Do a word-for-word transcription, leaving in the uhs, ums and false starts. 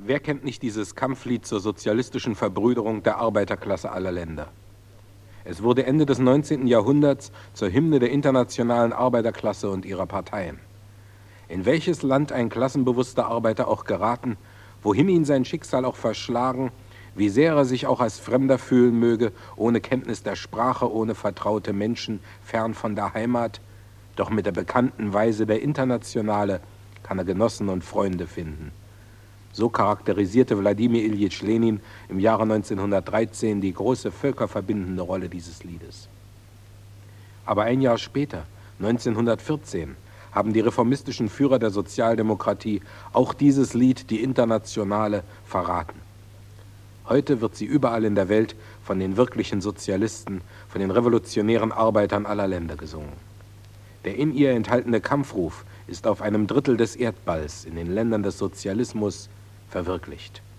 Wer kennt nicht dieses Kampflied zur sozialistischen Verbrüderung der Arbeiterklasse aller Länder? Es wurde Ende des neunzehnten Jahrhunderts zur Hymne der internationalen Arbeiterklasse und ihrer Parteien. In welches Land ein klassenbewusster Arbeiter auch geraten, wohin ihn sein Schicksal auch verschlagen, wie sehr er sich auch als Fremder fühlen möge, ohne Kenntnis der Sprache, ohne vertraute Menschen, fern von der Heimat, doch mit der bekannten Weise der Internationale kann er Genossen und Freunde finden. So charakterisierte Wladimir Iljitsch Lenin im Jahre neunzehnhundertdreizehn die große völkerverbindende Rolle dieses Liedes. Aber ein Jahr später, neunzehnhundertvierzehn, haben die reformistischen Führer der Sozialdemokratie auch dieses Lied, die Internationale, verraten. Heute wird sie überall in der Welt von den wirklichen Sozialisten, von den revolutionären Arbeitern aller Länder gesungen. Der in ihr enthaltene Kampfruf ist auf einem Drittel des Erdballs in den Ländern des Sozialismus verwirklicht.